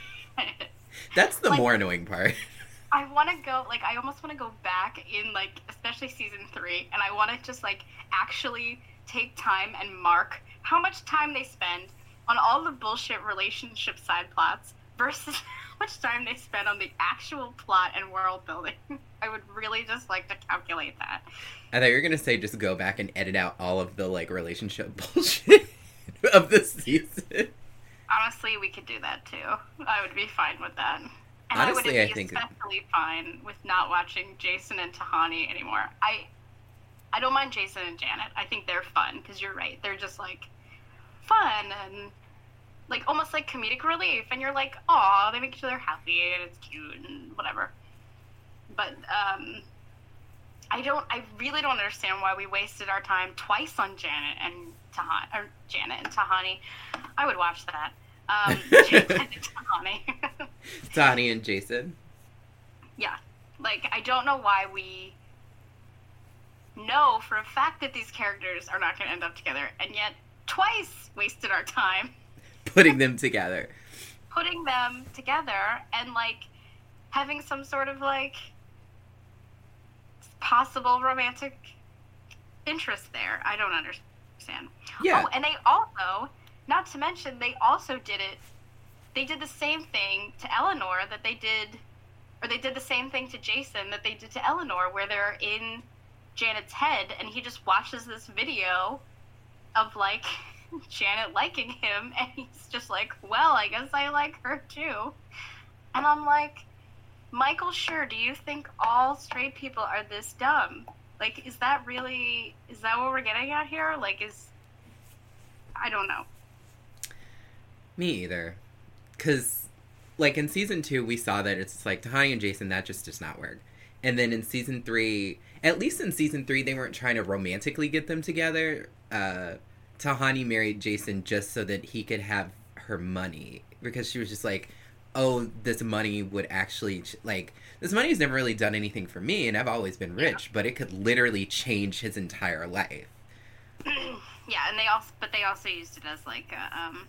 That's the
Like-
more annoying part.
I want to go, like, I almost want to go back in, like, especially season three, and I want to just, like, actually take time and mark how much time they spend on all the bullshit relationship side plots versus how much time they spend on the actual plot and world building. I would really just like to calculate that.
I thought you were going to say just go back and edit out all of the like relationship bullshit of the season.
Honestly, we could do that, too. I would be fine with that. And
Honestly,
I
I
would be
think-
especially fine with not watching Jason and Tahani anymore. I I don't mind Jason and Janet. I think they're fun, because you're right. They're just, like, fun and, like, almost like comedic relief. And you're like, aw, they make each other happy, and it's cute, and whatever. But, um, I don't, I really don't understand why we wasted our time twice on Janet and Tahani, or Janet and Tahani. I would watch that. Um, Jason and Tahani.
Tahani and Jason.
Yeah. Like, I don't know why we know for a fact that these characters are not going to end up together, and yet twice wasted our time
putting them together.
Putting them together and, like, having some sort of, like, possible romantic interest there. I don't understand.
Yeah.
Oh, and they also, not to mention, they also did it, they did the same thing to Eleanor that they did, or they did the same thing to Jason that they did to Eleanor, where they're in Janet's head, and he just watches this video of, like, Janet liking him, and he's just like, well, I guess I like her too. And I'm like, Michael Schur, do you think all straight people are this dumb? Like, is that really, is that what we're getting at here? Like, is, I don't know.
Me either. Because, like, in season two, we saw that it's like, Tahani and Jason, that just does not work. And then in season three, at least in season three, they weren't trying to romantically get them together. Uh, Tahani married Jason just so that he could have her money. Because she was just like, oh, this money would actually, like, this money has never really done anything for me, and I've always been rich, yeah. But it could literally change his entire life.
Yeah, and they also, but they also used it as, like, a, um,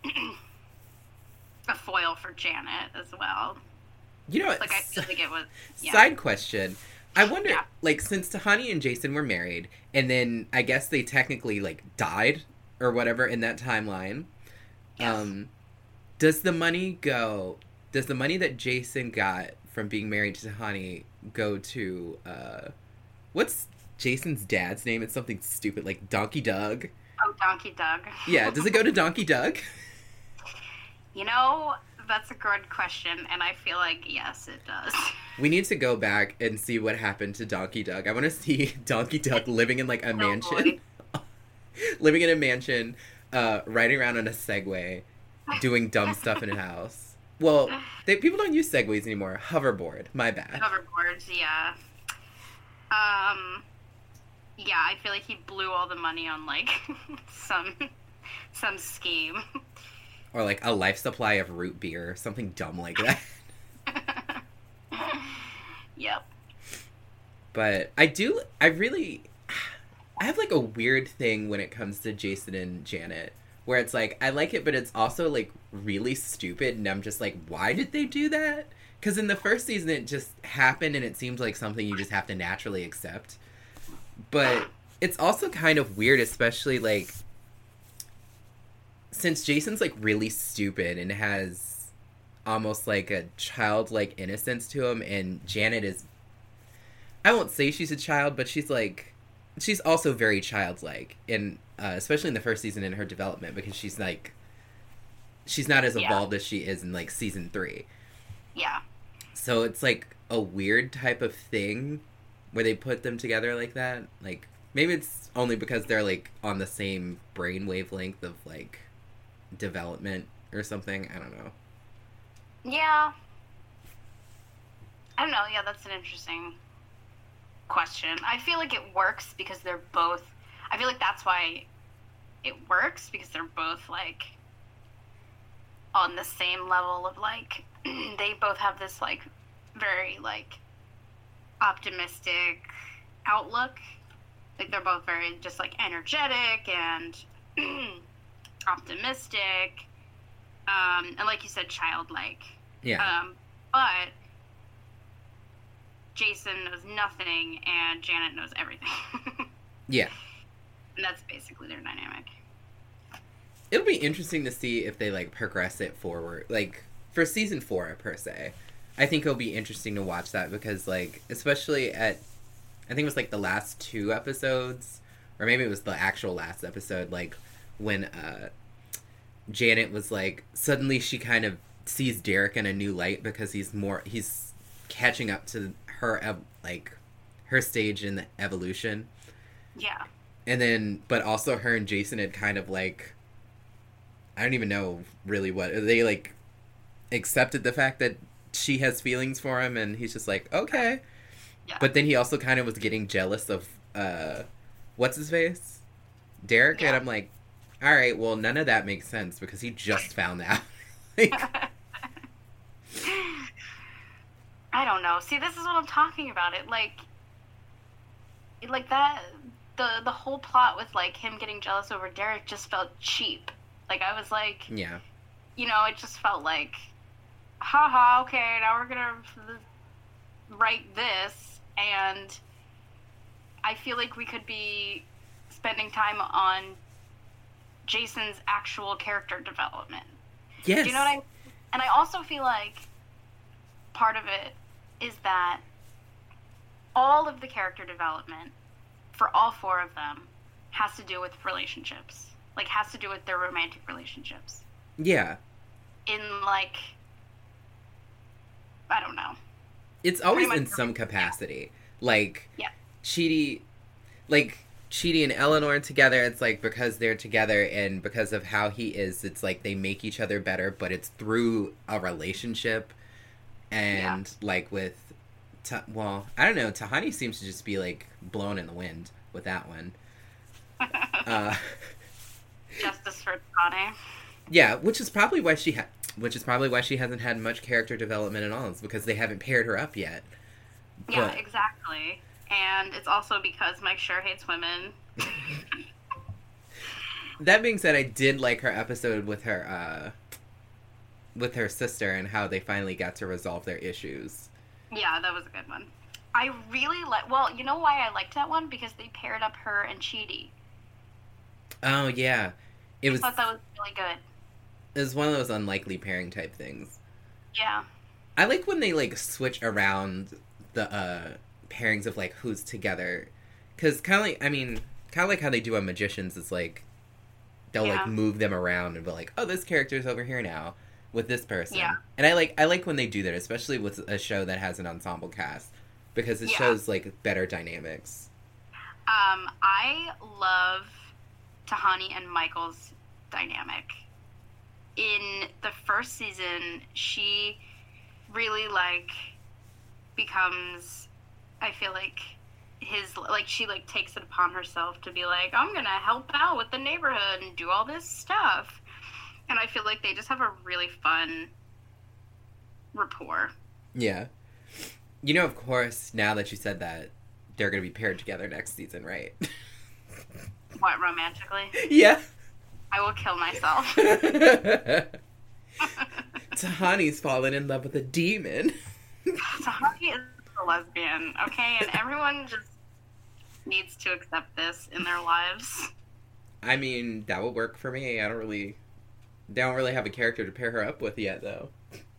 a foil for Janet as well.
You know what?
Like, I feel like it was, yeah.
Side question. I wonder,
yeah.
like, since Tahani and Jason were married, and then I guess they technically, like, died or whatever in that timeline,
yes.
um, does the money go, does the money that Jason got from being married to Tahani go to, uh, what's Jason's dad's name? It's something stupid, like Donkey Doug.
Oh, Donkey Doug.
Yeah, does it go to Donkey Doug?
You know, that's a good question, and I feel like, yes, it does.
We need to go back and see what happened to Donkey Doug. I want to see Donkey Doug living in, like, a
oh,
mansion. living in a mansion, uh, riding around on a Segway, doing dumb stuff in a house. Well, they, people don't use Segways anymore. Hoverboard. My bad.
Hoverboards, yeah. Um, yeah, I feel like he blew all the money on, like, some, some scheme.
Or, like, a life supply of root beer. Something dumb like that.
Yep.
But I do, I really, I have, like, a weird thing when it comes to Jason and Janet. Where it's like, I like it, but it's also, like, really stupid. And I'm just like, why did they do that? Because in the first season, it just happened and it seemed like something you just have to naturally accept. But it's also kind of weird, especially, like, since Jason's, like, really stupid and has almost, like, a childlike innocence to him, and Janet is, I won't say she's a child, but she's, like, she's also very childlike, in, uh, especially in the first season in her development, because she's, like, she's not as evolved yeah. as she is in, like, season three.
Yeah.
So it's, like, a weird type of thing where they put them together like that. Like, maybe it's only because they're, like, on the same brain wavelength of, like, development or something. I don't know.
Yeah. I don't know. Yeah, that's an interesting question. I feel like it works because they're both, I feel like that's why it works, because they're both, like, on the same level of, like, they both have this, like, very, like, optimistic outlook. Like, they're both very just, like, energetic and optimistic, um, and like you said, childlike.
Yeah.
Um, but Jason knows nothing, and Janet knows everything.
Yeah.
And that's basically their dynamic.
It'll be interesting to see if they, like, progress it forward. Like, for season four, per se. I think it'll be interesting to watch that because, like, especially at, I think it was, like, the last two episodes, or maybe it was the actual last episode, like, when, uh, Janet was, like, suddenly she kind of sees Derek in a new light because he's more, he's catching up to her, ev- like, her stage in the evolution.
Yeah.
And then, but also her and Jason had kind of, like, I don't even know really what, they, like, accepted the fact that she has feelings for him, and he's just like, okay.
Yeah.
But then he also kind of was getting jealous of, uh, what's his face? Derek?
Yeah.
And I'm like, all right, well, none of that makes sense because he just found out. Like,
I don't know. See, this is what I'm talking about. It like, like that. The the whole plot with like him getting jealous over Derek just felt cheap. Like I was like,
yeah,
you know, it just felt like, haha, okay, now we're gonna write this, and I feel like we could be spending time on Jason's actual character development.
yes,
Do you know what I mean? And I also feel like part of it is that all of the character development for all four of them has to do with relationships. Like, has to do with their romantic relationships.
yeah.
In, like, I don't know.
It's always
Pretty
in
much-
some capacity. Like,
Yeah.
Chidi, like, Chidi and Eleanor together, it's like because they're together and because of how he is, it's like they make each other better, but it's through a relationship. And, yeah. like, with, Ta- well, I don't know, Tahani seems to just be, like, blown in the wind with that one. uh,
Justice for Tahani.
yeah, which is probably why she ha- which is probably why she hasn't had much character development at all. It's because they haven't paired her up yet.
Yeah,
But-
exactly. And it's also because Mike sure hates women.
That being said, I did like her episode with her, uh, with her sister and how they finally got to resolve their issues.
Yeah, that was a good one. I really like. Well, you know why I liked that one? Because they paired up her and Chidi.
Oh yeah, it was.
I thought that was really good.
It was one of those unlikely pairing type things.
Yeah.
I like when they like switch around the uh, pairings of like who's together, because kind of like I mean, kind of like how they do on Magicians. It's like they'll
Yeah.
like move them around and be like, oh, this character's over here now with this person.
Yeah.
And I like I like when they do that, especially with a show that has an ensemble cast, because it
Yeah.
shows like better dynamics.
Um, I love Tahani and Michael's dynamic. In the first season, she really like becomes, I feel like, his, like, she like takes it upon herself to be like, I'm gonna help out with the neighborhood and do all this stuff. And I feel like they just have a really fun rapport.
Yeah. You know, of course, now that you said that, they're going to be paired together next season, right?
What, romantically?
Yeah.
I will kill myself.
Tahani's fallen in love with a demon.
Tahani is a lesbian, okay? And everyone just needs to accept this in their lives.
I mean, that would work for me. I don't really... They don't really have a character to pair her up with yet, though.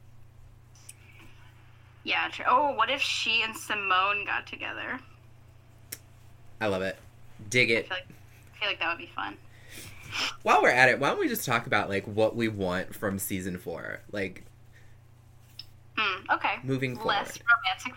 Yeah, true. Oh, what if she and Simone got together?
I love it. Dig
I
it.
feel like, I feel like that would be fun.
While we're at it, why don't we just talk about, like, what we want from season four? Like,
Hmm, okay.
moving forward.
Less romantic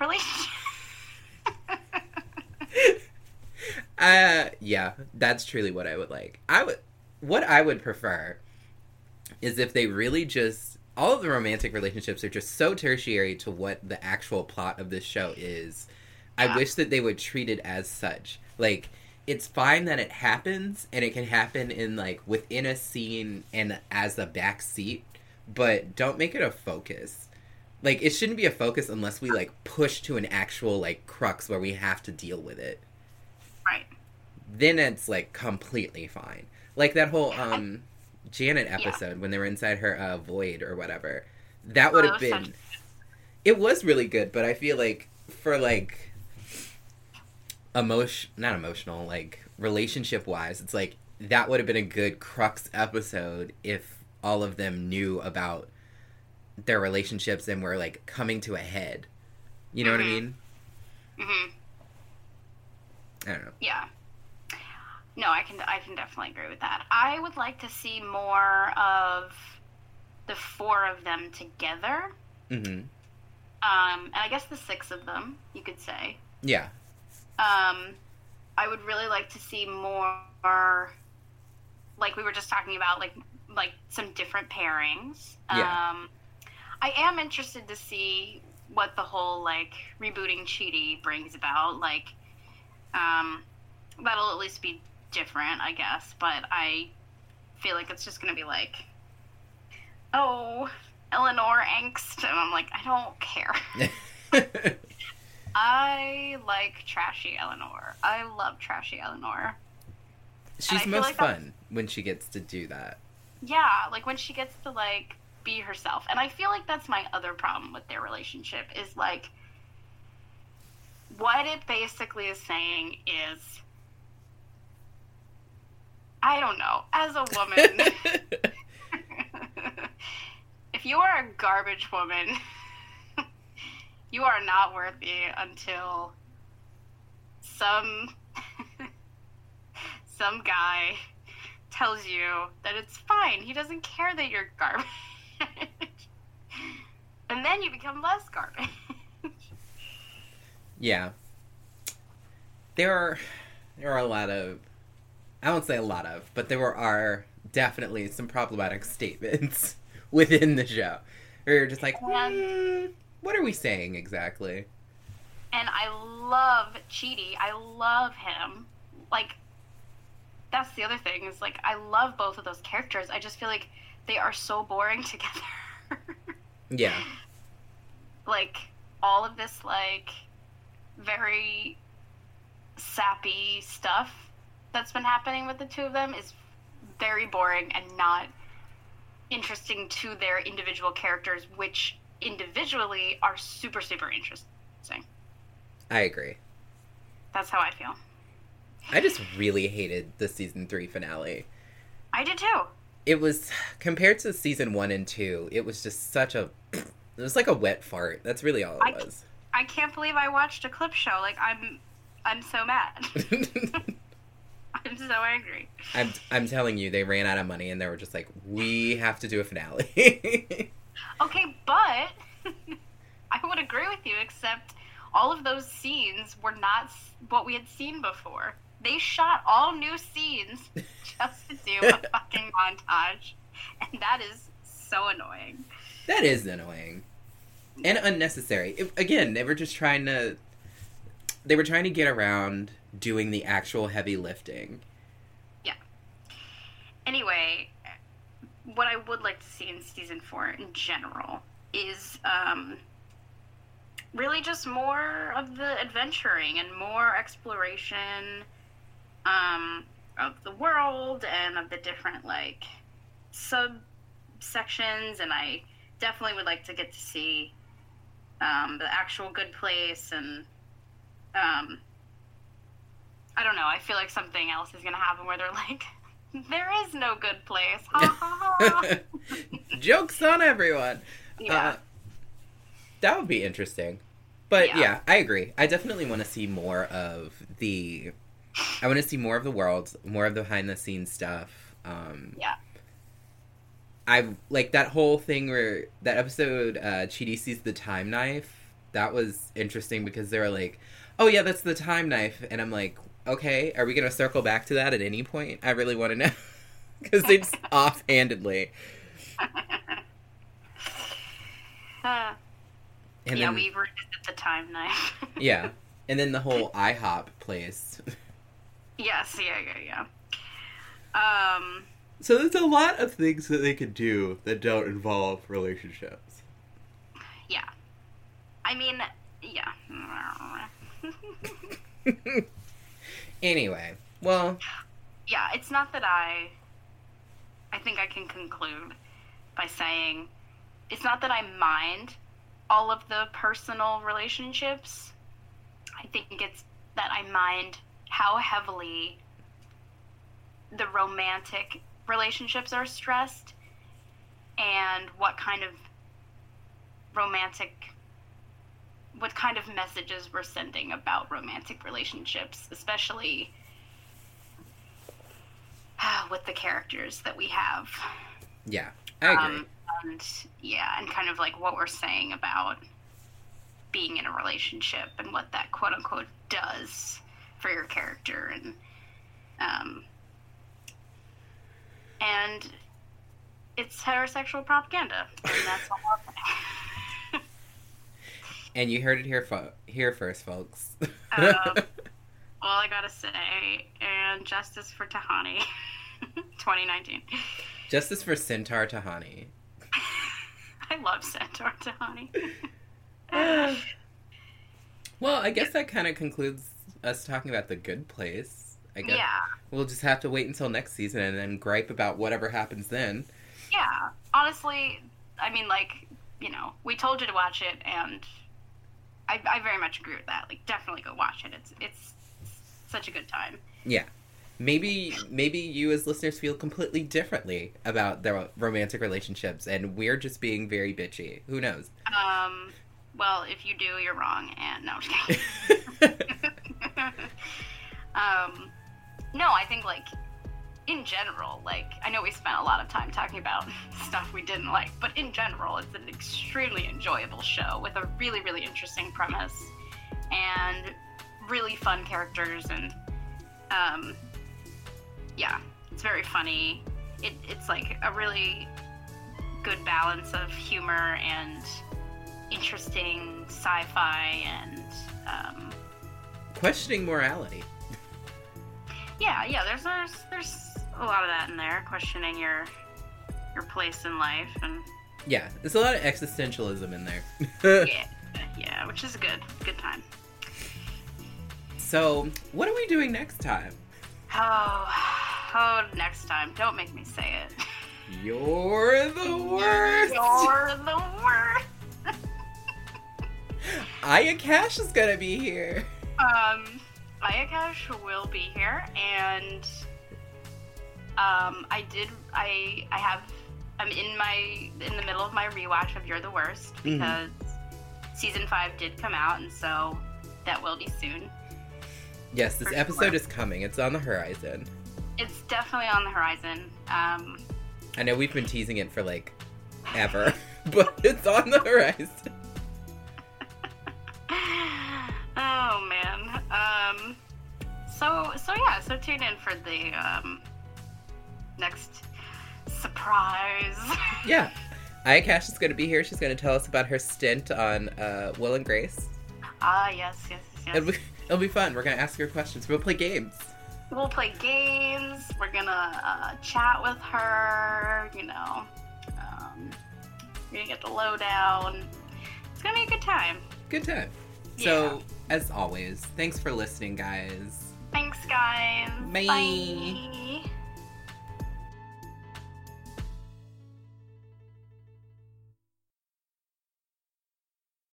relationship.
Uh, yeah, that's truly what I would like. I would, what I would prefer is if they really just, all of the romantic relationships are just so tertiary to what the actual plot of this show is.
Yeah.
I wish that they would treat it as such. Like, it's fine that it happens, and it can happen in, like, within a scene and as a back seat, but don't make it a focus. Like, it shouldn't be a focus unless we, like, push to an actual, like, crux where we have to deal with it.
Right.
Then it's, like, completely fine. Like, that whole, um, Janet episode, when they were inside her, uh, void or whatever. That would
Oh,
have
that was
been...
such-
It was really good, but I feel like, for, like, emotion... Not emotional, like, relationship-wise, it's like, that would have been a good crux episode if all of them knew about their relationships and were, like, coming to a head. You know what I
Mhm.
mean?
Mhm.
I don't know.
Yeah. No, I can I can definitely agree with that. I would like to see more of the four of them together.
Mm-hmm.
Um, and I guess the six of them, you could say.
Yeah.
Um, I would really like to see more, like we were just talking about, like like some different pairings.
Yeah.
Um, I am interested to see what the whole like rebooting Chidi brings about. Like, um, that'll at least be different, I guess. But I feel like it's just gonna be like, oh, Eleanor angst, and I'm like, I don't care. I like trashy Eleanor. I love trashy Eleanor.
She's most like fun when she gets to do that.
Yeah, like when she gets to like be herself. And I feel like that's my other problem with their relationship is like, what it basically is saying is, I don't know, as a woman, if you are a garbage woman, you are not worthy until some some guy tells you that it's fine. He doesn't care that you're garbage. And then you become less garbage.
Yeah. There are there are a lot of, I won't say a lot of, but there are definitely some problematic statements within the show. Where you're just like, hmm, what are we saying exactly?
And I love Chidi. I love him. Like, that's the other thing, is like, I love both of those characters. I just feel like they are so boring together.
Yeah.
Like, all of this, like, very sappy stuff that's been happening with the two of them is very boring and not interesting to their individual characters, which individually are super, super interesting.
I agree.
That's how I feel.
I just really hated the season three finale.
I did too.
It was, compared to season one and two, it was just such a, it was like a wet fart. That's really all it
I,
was.
I can't believe I watched a clip show. Like, I'm, I'm so mad. I'm so angry.
I'm, I'm telling you, they ran out of money and they were just like, we have to do a finale.
Okay, but I would agree with you, except all of those scenes were not what we had seen before. They shot all new scenes just to do a fucking montage, and that is so annoying.
That is annoying. And unnecessary. It, again, they were just trying to, they were trying to get around doing the actual heavy lifting.
Yeah. Anyway, what I would like to see in season four in general is um, really just more of the adventuring and more exploration um, of the world and of the different, like, subsections. And I definitely would like to get to see um, the actual good place. And um, I don't know, I feel like something else is going to happen where they're like, there is no good place. Ha ha ha.
Joke's on everyone.
Yeah.
Uh, that would be interesting. But yeah. yeah, I agree. I definitely want to see more of the, I want to see more of the world, more of the behind the scenes stuff. Um,
yeah.
I like that whole thing where that episode, uh, Chidi sees the time knife. That was interesting because they were like, oh yeah, that's the time knife. And I'm like, okay, are we going to circle back to that at any point? I really want to know. Because it's offhandedly.
Uh,
and
yeah,
then,
we revisit the time knife.
Yeah. And then the whole IHOP place.
Yes, yeah, yeah, yeah. Um,
so there's a lot of things that they could do that don't involve relationships.
Yeah. I mean, yeah.
Anyway, well...
Yeah, it's not that I... I think I can conclude by saying it's not that I mind all of the personal relationships. I think it's that I mind how heavily the romantic relationships are stressed and what kind of romantic... what kind of messages we're sending about romantic relationships, especially with the characters that we have.
Yeah, I agree.
Um, and yeah, and kind of like what we're saying about being in a relationship and what that quote unquote does for your character, and um, and it's heterosexual propaganda, and that's all I'll say.
And you heard it here, fo- here first, folks.
uh, all I gotta say, and justice for Tahani. twenty nineteen.
Justice for Centaur Tahani.
I love Centaur Tahani.
Well, I guess that kind of concludes us talking about The Good Place. I guess
Yeah.
we'll just have to wait until next season and then gripe about whatever happens then.
Yeah. Honestly, I mean, like, you know, we told you to watch it, and I, I very much agree with that. Like, definitely go watch it. It's it's such a good time.
Yeah. Maybe maybe you as listeners feel completely differently about their romantic relationships, and we're just being very bitchy. Who knows?
Um, well, if you do, you're wrong, and no, I'm just kidding. um, no, I think, like, in general, like, I know we spent a lot of time talking about stuff we didn't like, but in general, it's an extremely enjoyable show with a really, really interesting premise, and really fun characters, and, um... yeah, it's very funny. It, it's like a really good balance of humor and interesting sci-fi and um,
questioning morality.
Yeah, yeah. There's, there's there's a lot of that in there, questioning your your place in life, and
yeah, there's a lot of existentialism in there.
yeah, yeah, which is a good good time.
So, what are we doing next time?
Oh, oh, next time. Don't make me say it.
You're the worst.
You're the worst.
Aya Cash is gonna be here.
Um, Aya Cash will be here, and um, I did. I I have. I'm in my in the middle of my rewatch of You're the Worst because mm-hmm. season five did come out, and so that will be soon.
Yes, this episode sure. is coming. It's on the horizon.
It's definitely on the horizon. Um,
I know we've been teasing it for, like, ever, but it's on the horizon.
Oh, man. Um, so, so yeah, so tune in for the um, next surprise.
Yeah. Aya Cash is going to be here. She's going to tell us about her stint on uh, Will and Grace.
Ah, yes, yes, yes.
It'll be, it'll be fun. We're going to ask her questions. We'll play games.
We'll play games. We're going to uh, chat with her, you know. Um, we're going to get the lowdown. It's going to be a good time.
Good time.
Yeah.
So, as always, thanks for listening, guys.
Thanks, guys.
Bye.
Bye.